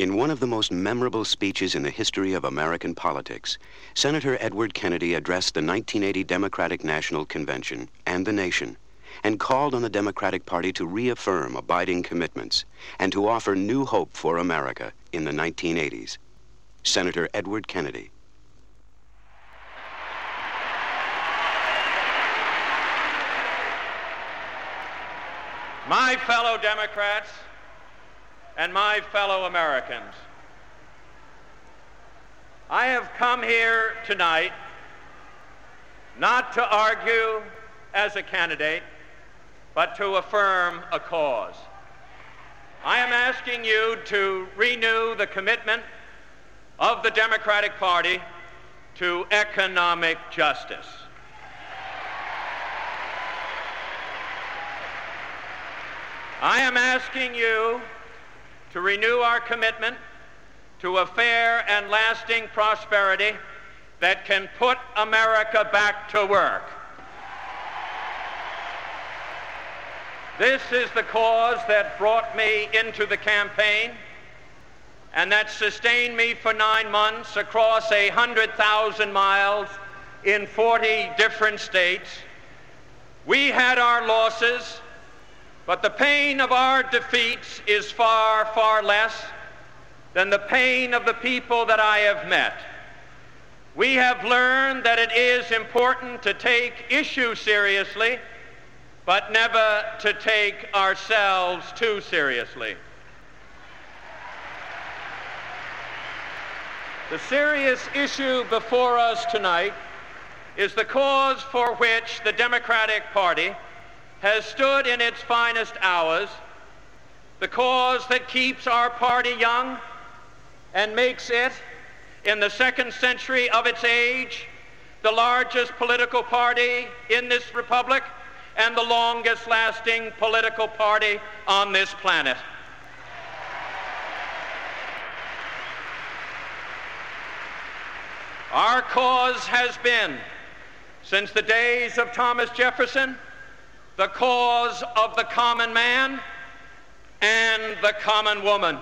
In one of the most memorable speeches in the history of American politics, Senator Edward Kennedy addressed the 1980 Democratic National Convention and the nation, and called on the Democratic Party to reaffirm abiding commitments and to offer new hope for America in the 1980s. Senator Edward Kennedy. My fellow Democrats and my fellow Americans, I have come here tonight not to argue as a candidate, but to affirm a cause. I am asking you to renew the commitment of the Democratic Party to economic justice. I am asking you to renew our commitment to a fair and lasting prosperity that can put America back to work. This is the cause that brought me into the campaign and that sustained me for 9 months across 100,000 miles in 40 different states. We had our losses, but the pain of our defeats is far, far less than the pain of the people that I have met. We have learned that it is important to take issues seriously, but never to take ourselves too seriously. The serious issue before us tonight is the cause for which the Democratic Party has stood in its finest hours, the cause that keeps our party young and makes it, in the second century of its age, the largest political party in this republic and the longest lasting political party on this planet. Our cause has been, since the days of Thomas Jefferson, the cause of the common man and the common woman.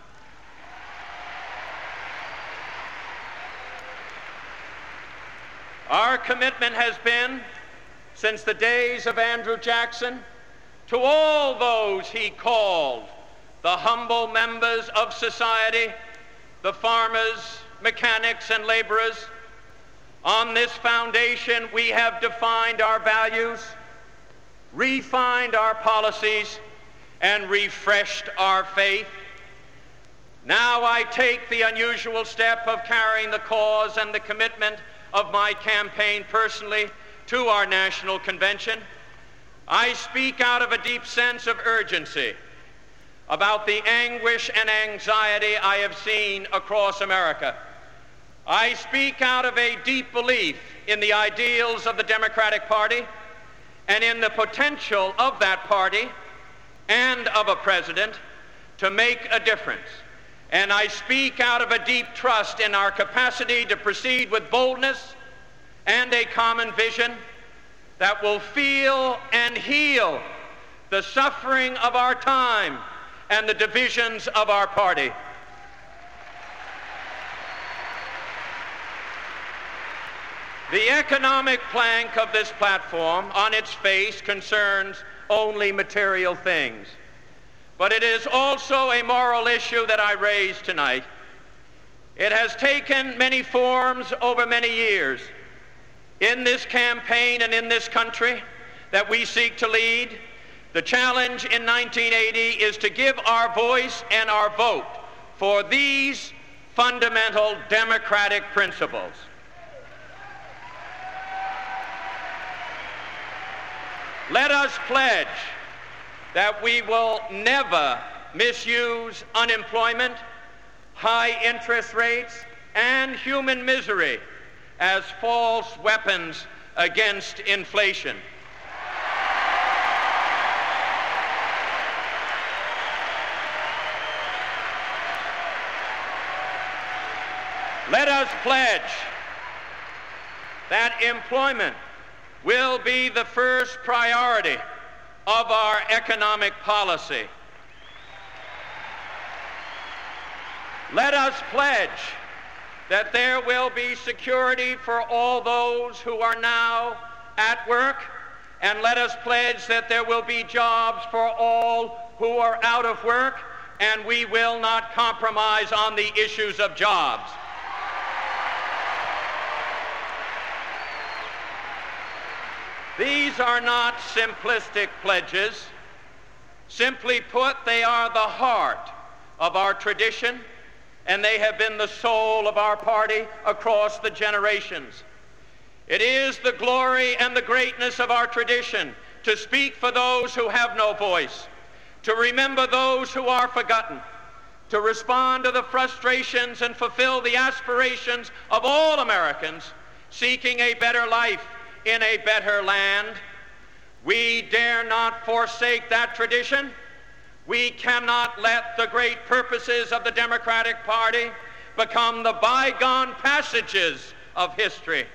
Our commitment has been, since the days of Andrew Jackson, to all those he called the humble members of society, the farmers, mechanics, and laborers. On this foundation, we have defined our values, refined our policies, and refreshed our faith. Now I take the unusual step of carrying the cause and the commitment of my campaign personally to our national convention. I speak out of a deep sense of urgency about the anguish and anxiety I have seen across America. I speak out of a deep belief in the ideals of the Democratic Party and in the potential of that party and of a president to make a difference. And I speak out of a deep trust in our capacity to proceed with boldness and a common vision that will feel and heal the suffering of our time and the divisions of our party. The economic plank of this platform on its face concerns only material things. But it is also a moral issue that I raise tonight. It has taken many forms over many years. In this campaign and in this country that we seek to lead, the challenge in 1980 is to give our voice and our vote for these fundamental democratic principles. Let us pledge that we will never misuse unemployment, high interest rates, and human misery as false weapons against inflation. Let us pledge that employment will be the first priority of our economic policy. Let us pledge that there will be security for all those who are now at work, and let us pledge that there will be jobs for all who are out of work, and we will not compromise on the issues of jobs. These are not simplistic pledges. Simply put, they are the heart of our tradition, and they have been the soul of our party across the generations. It is the glory and the greatness of our tradition to speak for those who have no voice, to remember those who are forgotten, to respond to the frustrations and fulfill the aspirations of all Americans seeking a better life in a better land. We dare not forsake that tradition. We cannot let the great purposes of the Democratic Party become the bygone passages of history.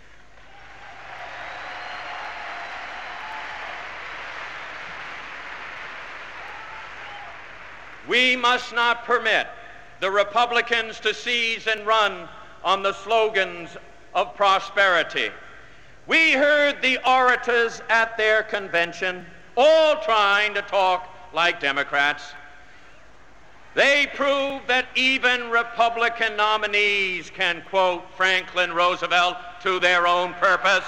We must not permit the Republicans to seize and run on the slogans of prosperity. We heard the orators at their convention all trying to talk like Democrats. They proved that even Republican nominees can quote Franklin Roosevelt to their own purpose.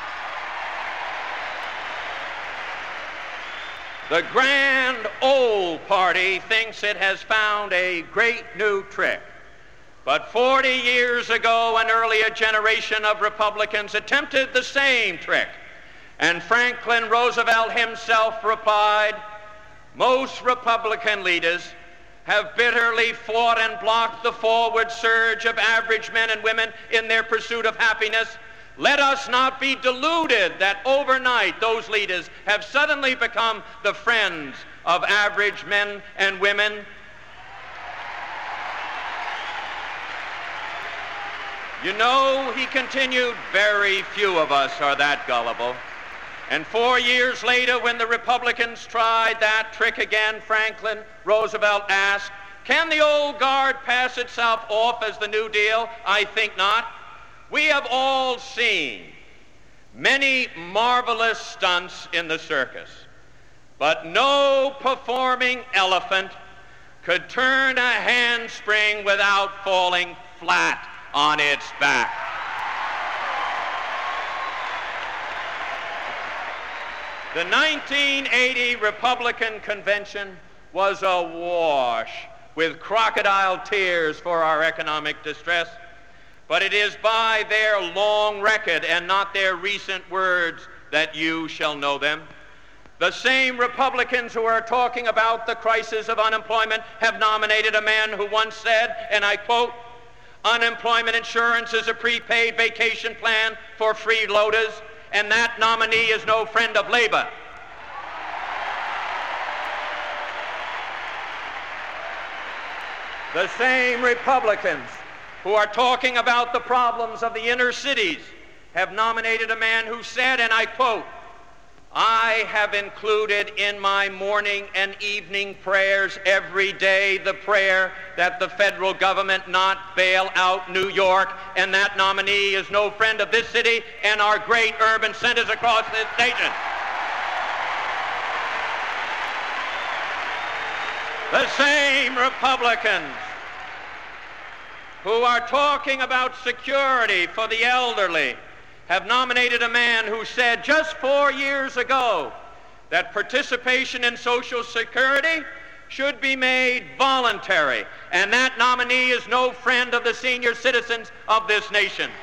The grand old party thinks it has found a great new trick. But 40 years ago, an earlier generation of Republicans attempted the same trick. And Franklin Roosevelt himself replied, "Most Republican leaders have bitterly fought and blocked the forward surge of average men and women in their pursuit of happiness. Let us not be deluded that overnight those leaders have suddenly become the friends of average men and women. You know," he continued, "very few of us are that gullible." And 4 years later, when the Republicans tried that trick again, Franklin Roosevelt asked, "Can the old guard pass itself off as the New Deal? I think not. We have all seen many marvelous stunts in the circus, but no performing elephant could turn a handspring without falling flat on its back." The 1980 Republican convention was awash with crocodile tears for our economic distress, but it is by their long record and not their recent words that you shall know them. The same Republicans who are talking about the crisis of unemployment have nominated a man who once said, and I quote, "Unemployment insurance is a prepaid vacation plan for freeloaders, and that nominee is no friend of labor." The same Republicans who are talking about the problems of the inner cities have nominated a man who said, and I quote, "I have included in my morning and evening prayers every day the prayer that the federal government not bail out New York, and that nominee is no friend of this city and our great urban centers across this nation." The same Republicans who are talking about security for the elderly have nominated a man who said just 4 years ago that participation in Social Security should be made voluntary, and that nominee is no friend of the senior citizens of this nation.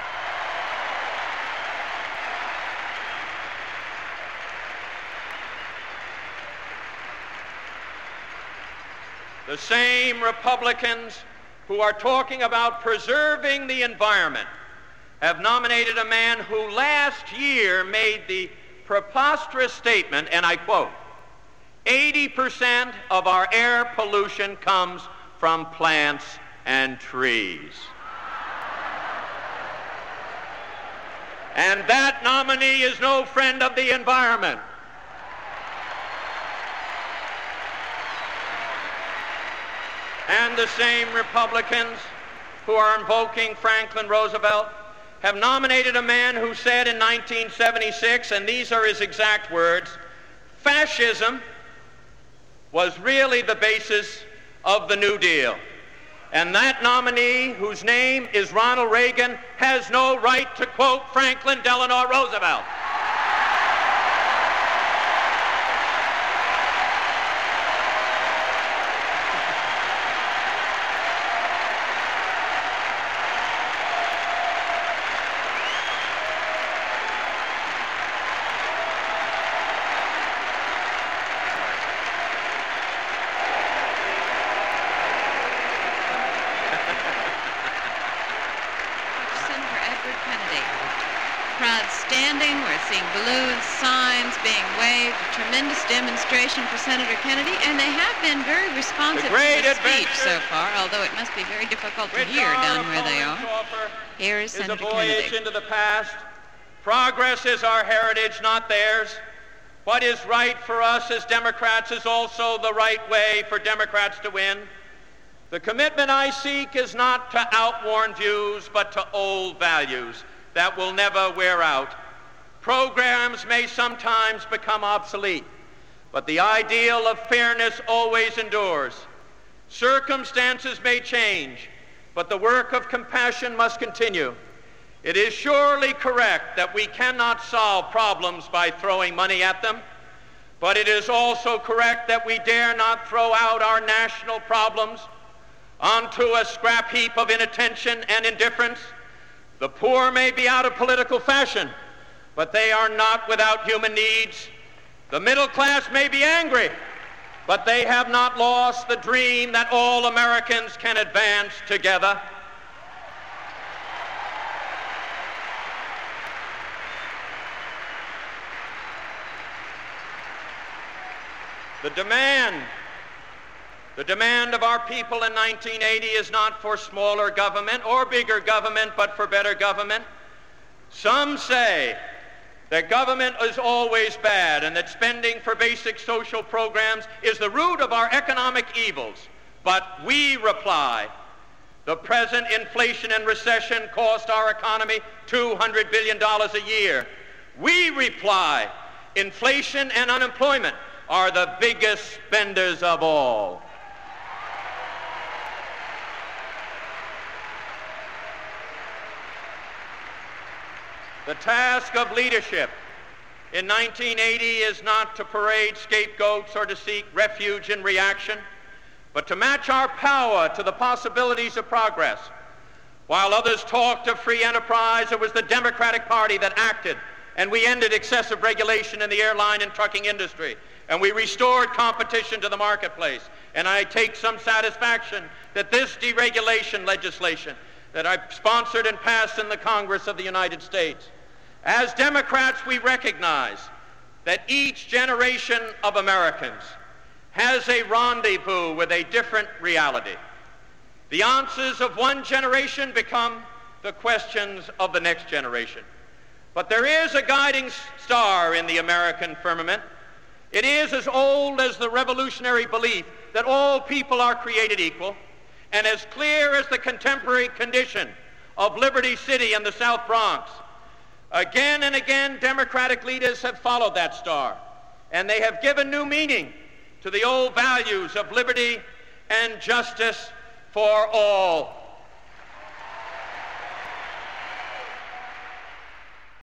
The same Republicans who are talking about preserving the environment have nominated a man who last year made the preposterous statement, and I quote, 80% of our air pollution comes from plants and trees. And that nominee is no friend of the environment. and the same Republicans who are invoking Franklin Roosevelt have nominated a man who said in 1976, and these are his exact words, "Fascism was really the basis of the New Deal." And that nominee, whose name is Ronald Reagan, has no right to quote Franklin Delano Roosevelt. Balloons, signs being waved, a tremendous demonstration for Senator Kennedy, and they have been very responsive to his speech so far, although it must be very difficult to hear down where they are. Here is Senator Kennedy. Is a voyage into the past. Progress is our heritage, not theirs. What is right for us as Democrats is also the right way for Democrats to win. The commitment I seek is not to outworn views, but to old values that will never wear out. Programs may sometimes become obsolete, but the ideal of fairness always endures. Circumstances may change, but the work of compassion must continue. It is surely correct that we cannot solve problems by throwing money at them, but it is also correct that we dare not throw out our national problems onto a scrap heap of inattention and indifference. The poor may be out of political fashion, but they are not without human needs. The middle class may be angry, but they have not lost the dream that all Americans can advance together. The demand of our people in 1980 is not for smaller government or bigger government, but for better government. Some say that government is always bad and that spending for basic social programs is the root of our economic evils. But we reply, the present inflation and recession cost our economy $200 billion a year. We reply, inflation and unemployment are the biggest spenders of all. The task of leadership in 1980 is not to parade scapegoats or to seek refuge in reaction, but to match our power to the possibilities of progress. While others talked of free enterprise, it was the Democratic Party that acted, and we ended excessive regulation in the airline and trucking industry, and we restored competition to the marketplace. And I take some satisfaction that this deregulation legislation that I sponsored and passed in the Congress of the United States. As Democrats, we recognize that each generation of Americans has a rendezvous with a different reality. The answers of one generation become the questions of the next generation. But there is a guiding star in the American firmament. It is as old as the revolutionary belief that all people are created equal, and as clear as the contemporary condition of Liberty City and the South Bronx. Again and again, Democratic leaders have followed that star, and they have given new meaning to the old values of liberty and justice for all.